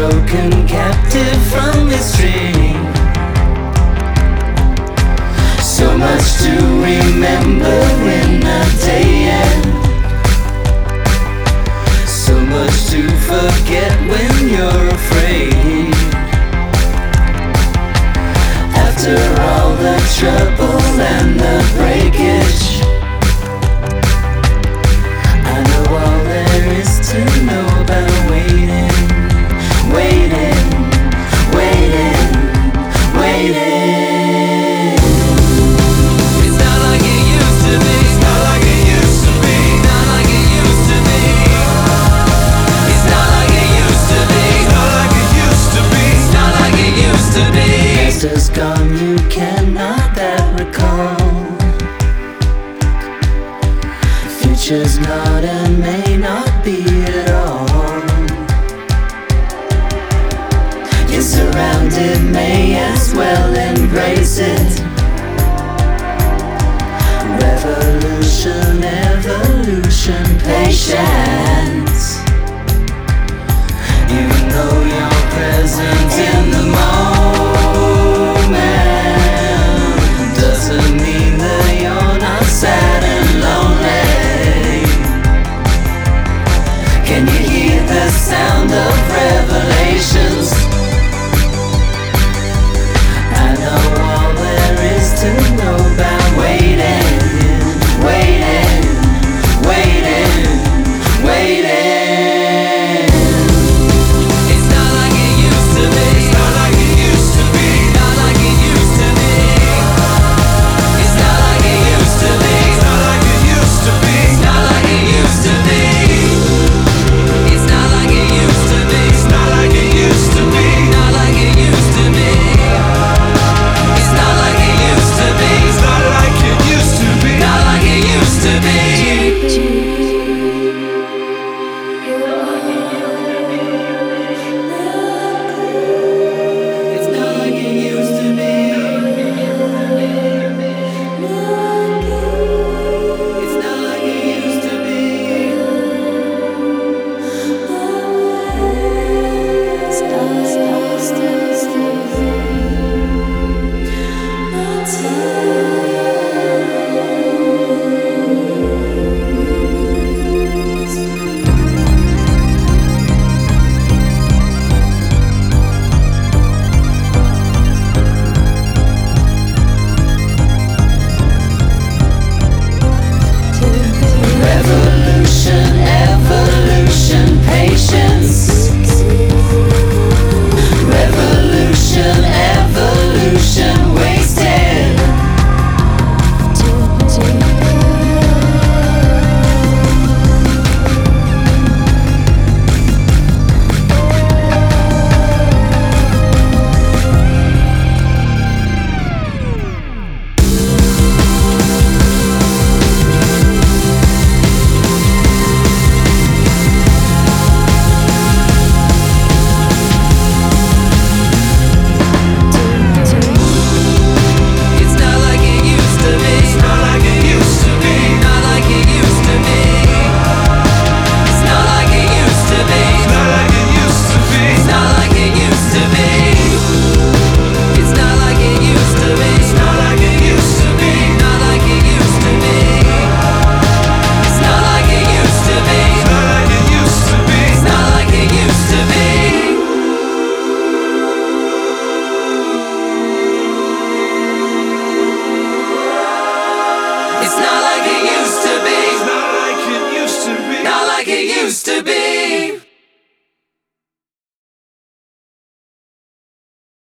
broken, captive from history. So much to remember when the day ends, so much to forget when you're afraid. After all the trouble and the breakage, I know all there is to know about waiting, waiting, waiting, waiting. It's not like it used to be. It's not like it used to be. Not like it used to be. It's not like it used to be. Not like it used to be. Not like it used to be. Past is gone, you cannot that recall. Future's not and may not be at all. You're surrounded, may as well embrace it. Revolution, evolution, patience. Even though you're present in the moment, doesn't mean that you're not sad and lonely. Can you hear the sound of revelations?